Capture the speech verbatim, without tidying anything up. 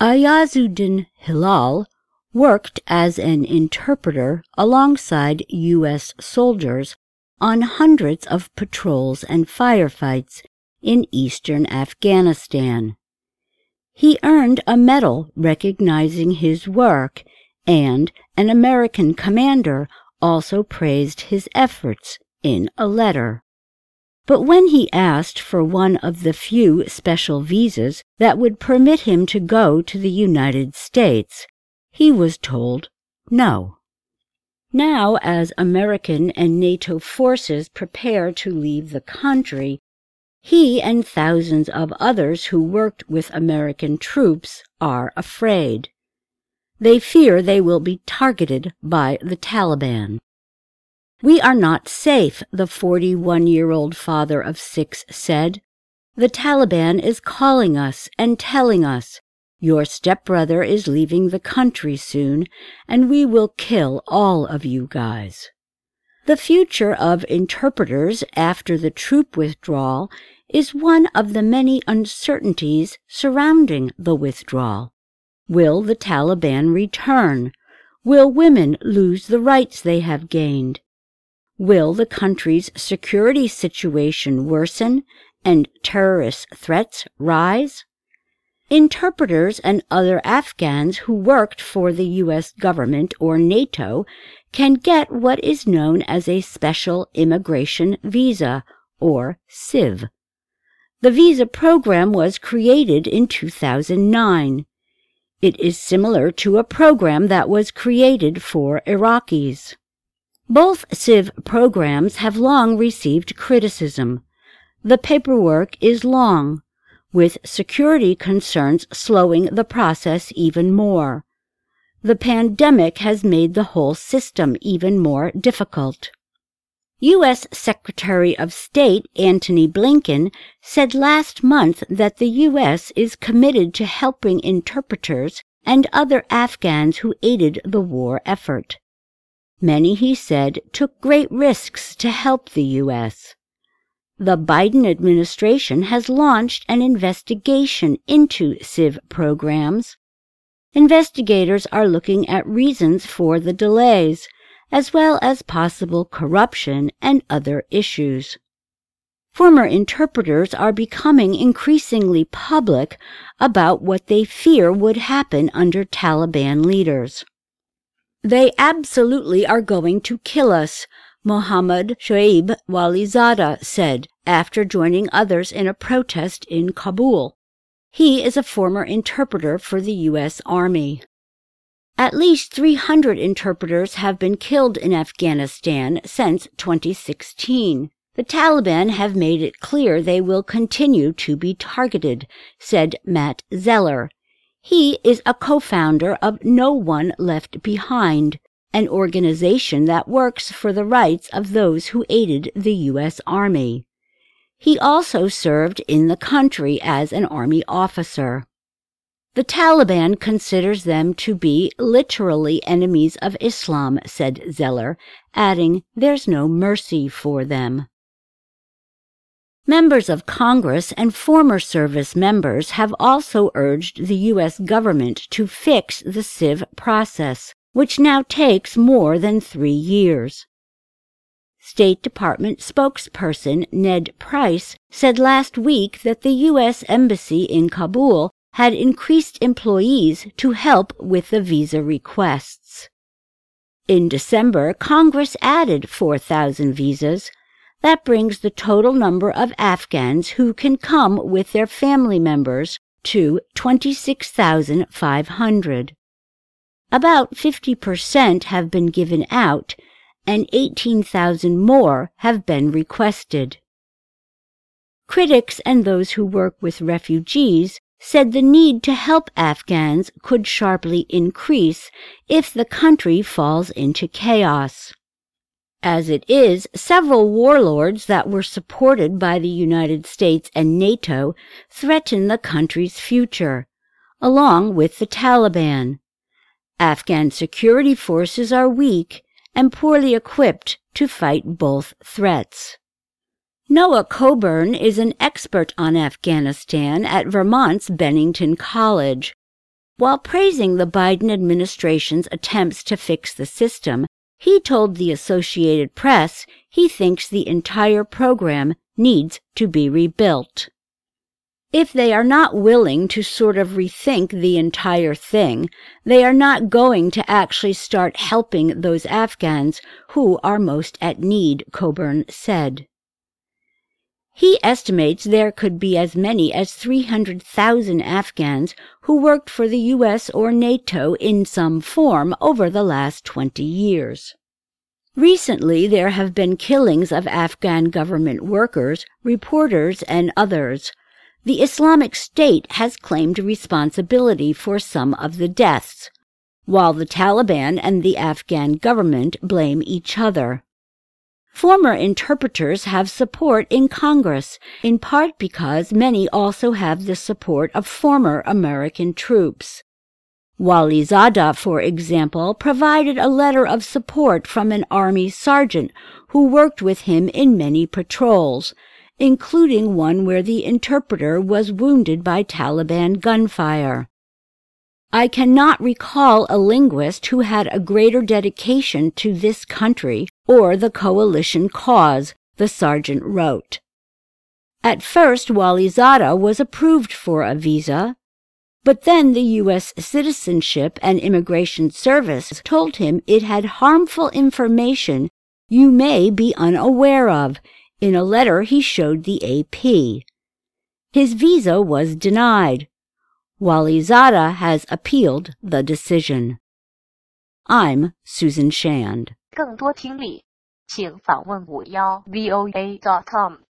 Ayazuddin Hilal worked as an interpreter alongside U S soldiers on hundreds of patrols and firefights in eastern Afghanistan. He earned a medal recognizing his work, and an American commander also praised his efforts in a letter. But when he asked for one of the few special visas that would permit him to go to the United States, he was told no. Now, as American and NATO forces prepare to leave the country, he and thousands of others who worked with American troops are afraid. They fear they will be targeted by the Taliban. "We are not safe," the forty-one-year-old father of six said. "The Taliban is calling us and telling us, 'Your stepbrother is leaving the country soon, and we will kill all of you guys.'" The future of interpreters after the troop withdrawal is one of the many uncertainties surrounding the withdrawal. Will the Taliban return? Will women lose the rights they have gained? Will the country's security situation worsen and terrorist threats rise? Interpreters and other Afghans who worked for the U S government or NATO can get what is known as a Special Immigration Visa, or S I V. The visa program was created in two thousand nine. It is similar to a program that was created for Iraqis. Both S I V programs have long received criticism. The paperwork is long, with security concerns slowing the process even more. The pandemic has made the whole system even more difficult. U S Secretary of State Antony Blinken said last month that the U S is committed to helping interpreters and other Afghans who aided the war effort. Many, he said, took great risks to help the U S The Biden administration has launched an investigation into S I V programs. Investigators are looking at reasons for the delays, as well as possible corruption and other issues. Former interpreters are becoming increasingly public about what they fear would happen under Taliban leaders. "They absolutely are going to kill us," Mohammad Shoaib Walizadeh said after joining others in a protest in Kabul. He is a former interpreter for the U S Army. At least three hundred interpreters have been killed in Afghanistan since twenty sixteen. The Taliban have made it clear they will continue to be targeted, said Matt Zeller. He is a co-founder of No One Left Behind, an organization that works for the rights of those who aided the U S Army. He also served in the country as an Army officer. The Taliban considers them to be literally enemies of Islam, said Zeller, adding, "There's no mercy for them." Members of Congress and former service members have also urged the U S government to fix the S I V process, which now takes more than three years. State Department spokesperson Ned Price said last week that the U S Embassy in Kabul had increased employees to help with the visa requests. In December, Congress added four thousand visas. That brings the total number of Afghans who can come with their family members to twenty-six thousand five hundred. About fifty percent have been given out, and eighteen thousand more have been requested. Critics and those who work with refugees said the need to help Afghans could sharply increase if the country falls into chaos. As it is, several warlords that were supported by the United States and NATO threaten the country's future, along with the Taliban. Afghan security forces are weak and poorly equipped to fight both threats. Noah Coburn is an expert on Afghanistan at Vermont's Bennington College. While praising the Biden administration's attempts to fix the system, he told the Associated Press he thinks the entire program needs to be rebuilt. If they are not willing to sort of rethink the entire thing, they are not going to actually start helping those Afghans who are most at need, Coburn said. He estimates there could be as many as three hundred thousand Afghans who worked for the U S or NATO in some form over the last twenty years. Recently, there have been killings of Afghan government workers, reporters, and others. The Islamic State has claimed responsibility for some of the deaths, while the Taliban and the Afghan government blame each other. Former interpreters have support in Congress, in part because many also have the support of former American troops. Walizadeh, for example, provided a letter of support from an Army sergeant who worked with him in many patrols, including one where the interpreter was wounded by Taliban gunfire. I cannot recall a linguist who had a greater dedication to this country or the coalition cause, the sergeant wrote. At first, Walizadeh was approved for a visa, but then the U S Citizenship and Immigration Service told him it had harmful information you may be unaware of in a letter he showed the A P. His visa was denied. Walizadeh has appealed the decision. I'm Susan Shand. 更多听力，请访问五幺 V O A dot com。